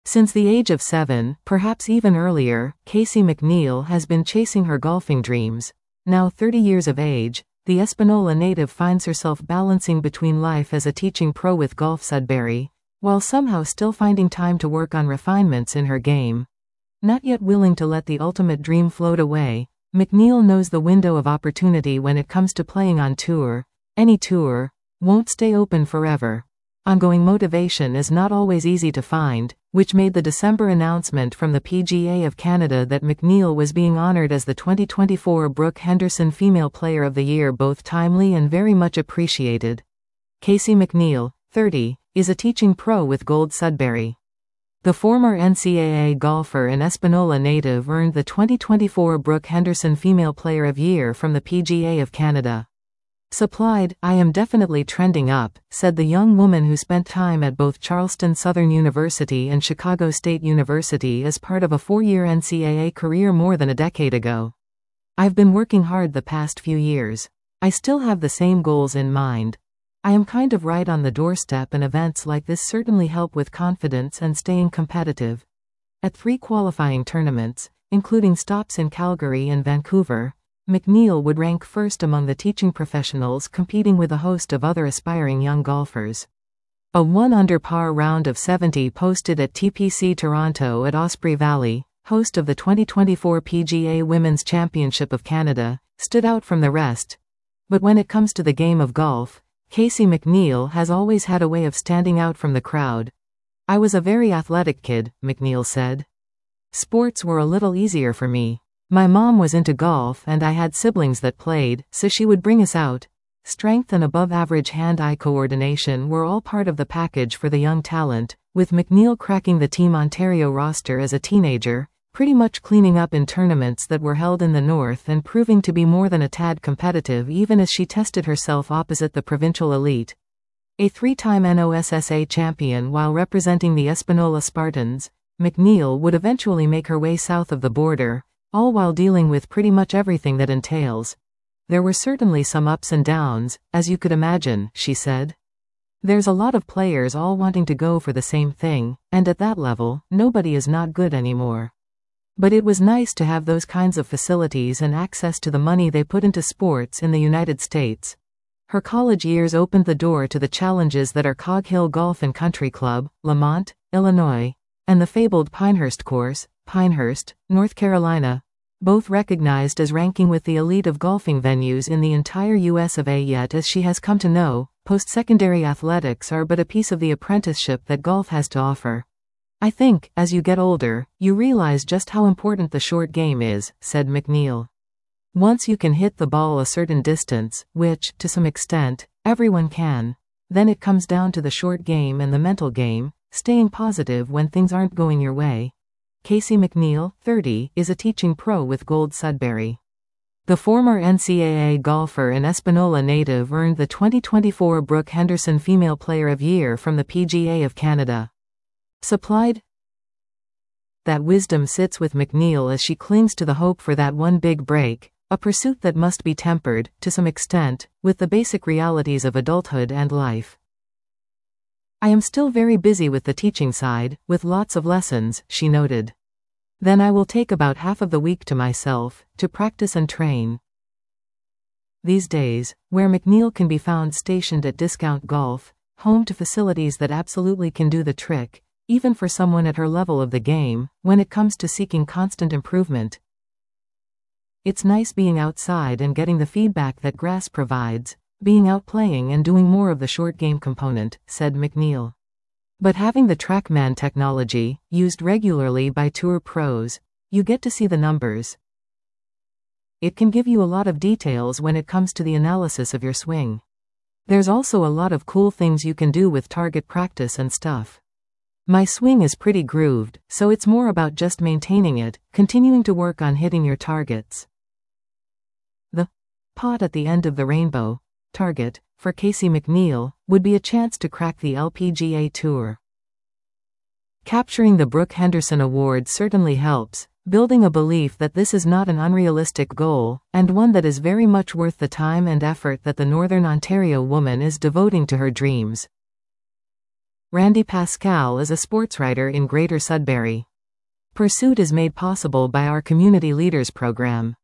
Since the age of 7, perhaps even earlier, Casey McNeil has been chasing her golfing dreams. Now 30 years of age, the Espanola native finds herself balancing between life as a teaching pro with Golf Sudbury, while somehow still finding time to work on refinements in her game. Not yet willing to let the ultimate dream float away, McNeil knows the window of opportunity when it comes to playing on tour. Any tour won't stay open forever. Ongoing motivation is not always easy to find, which made the December announcement from the PGA of Canada that McNeil was being honored as the 2024 Brooke Henderson Female Player of the Year both timely and very much appreciated. Casey McNeil, 30, is a teaching pro with Golf Sudbury. The former NCAA golfer and Espanola native earned the 2024 Brooke Henderson Female Player of Year from the PGA of Canada. Supplied, "I am definitely trending up," said the young woman who spent time at both Charleston Southern University and Chicago State University as part of a 4-year NCAA career more than a decade ago. "I've been working hard the past few years. I still have the same goals in mind. I am kind of right on the doorstep, and events like this certainly help with confidence and staying competitive." At 3 qualifying tournaments, including stops in Calgary and Vancouver, McNeil would rank first among the teaching professionals competing with a host of other aspiring young golfers. A 1 under par round of 70 posted at TPC Toronto at Osprey Valley, host of the 2024 PGA Women's Championship of Canada, stood out from the rest. But when it comes to the game of golf, Casey McNeil has always had a way of standing out from the crowd. "I was a very athletic kid," McNeil said. "Sports were a little easier for me. My mom was into golf and I had siblings that played, so she would bring us out." Strength and above-average hand-eye coordination were all part of the package for the young talent, with McNeil cracking the Team Ontario roster as a teenager, pretty much cleaning up in tournaments that were held in the north and proving to be more than a tad competitive even as she tested herself opposite the provincial elite. A 3-time NOSSA champion while representing the Espanola Spartans, McNeil would eventually make her way south of the border, all while dealing with pretty much everything that entails. "There were certainly some ups and downs, as you could imagine," she said. "There's a lot of players all wanting to go for the same thing, and at that level, nobody is not good anymore. But it was nice to have those kinds of facilities and access to the money they put into sports in the United States." Her college years opened the door to the challenges that are Cog Hill Golf and Country Club, Lamont, Illinois, and the fabled Pinehurst Course, Pinehurst, North Carolina, both recognized as ranking with the elite of golfing venues in the entire US of A. Yet, as she has come to know, post-secondary athletics are but a piece of the apprenticeship that golf has to offer. "I think, as you get older, you realize just how important the short game is," said McNeil. "Once you can hit the ball a certain distance, which, to some extent, everyone can, then it comes down to the short game and the mental game, staying positive when things aren't going your way." Casey McNeil, 30, is a teaching pro with Golf Sudbury. The former NCAA golfer and Espanola native earned the 2024 Brooke Henderson Female Player of Year from the PGA of Canada. Supplied. That wisdom sits with McNeil as she clings to the hope for that one big break, a pursuit that must be tempered, to some extent, with the basic realities of adulthood and life. "I am still very busy with the teaching side, with lots of lessons," she noted. "Then I will take about half of the week to myself, to practice and train." These days, where McNeil can be found stationed at Discount Golf, home to facilities that absolutely can do the trick, even for someone at her level of the game, when it comes to seeking constant improvement. "It's nice being outside and getting the feedback that grass provides, being out playing and doing more of the short game component," said McNeil. "But having the TrackMan technology, used regularly by tour pros, you get to see the numbers. It can give you a lot of details when it comes to the analysis of your swing. There's also a lot of cool things you can do with target practice and stuff. My swing is pretty grooved, so it's more about just maintaining it, continuing to work on hitting your targets." The pot at the end of the rainbow target, for Casey McNeil, would be a chance to crack the LPGA Tour. Capturing the Brooke Henderson Award certainly helps, building a belief that this is not an unrealistic goal, and one that is very much worth the time and effort that the Northern Ontario woman is devoting to her dreams. Randy Pascal is a sportswriter in Greater Sudbury. Pursuit is made possible by our Community Leaders program.